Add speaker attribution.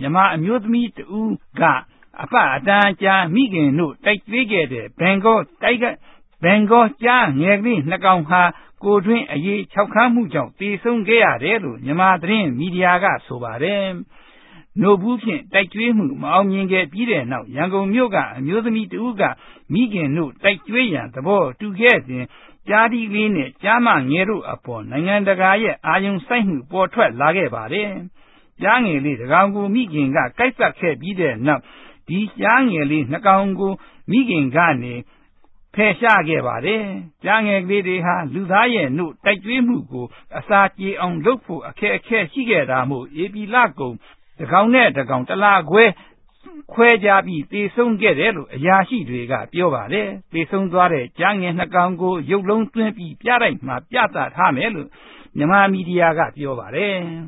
Speaker 1: မြန်မာအမျိုးသမီးတဦးကအပအတန်းကြားမိခင်တို့တိုက်သွေးခဲ့တဲ့ဘန်ကောကြားငယ်ကလေး2ကောင်ဟာကိုတွင်းအရေး6ခန်းမှုကြောင့်တေဆုံးခဲ့ရတယ်လို့မြန်မာသတင်းမီဒီယာကဆိုပါတယ်။နို့ဘူးဖြင့်တိုက်ကျွေးမှုမအောင်မြင်ခဲ့ပြီးတဲ့နောက်ရန်ကုန်မြို့ကအမျိုးသမီးတဦးကမိခင်တို့တိုက်ကျွေးရန်သဘောတူခဲ့စဉ်ကြားဒီလေးနဲ့ကြားမငယ်တို့အပေါ်နိုင်ငံတကာရဲ့အာရုံစိုက်မှုပေါ်ထွက်လာခဲ့ပါတယ်။ကြားငယ်လေးတကောင်ကိုမိခင်ကကိုက်ပတ်ခဲ့ပြီးတဲ့နောက်ဒီကြားငယ်လေး2ကောင်ကိုမိခင်ကနေဖယ်ရှားခဲ့ပါတယ်။ကြားငယ်ကလေးတွေဟာလူသားရဲ့နို့တိုက်ကျွေးမှုကိုအစာကြေအောင်လုပ်ဖို့အခက်အခဲရှိခဲ့တာမို့ဧပြီလကုန်တကောင်နဲ့တကောင်တလခွဲကြပြီးတေဆုံးခဲ့တယ်လို့အရာရှိတွေကပြောပါတယ်။တေဆုံးသွားတဲ့ကြားငယ်2ကောင်ကိုရုပ်လုံးသွင်းပြီးပြတိုက်မှာပြသထားမယ်လို့မြန်မာမီဒီယာကပြောပါတယ်။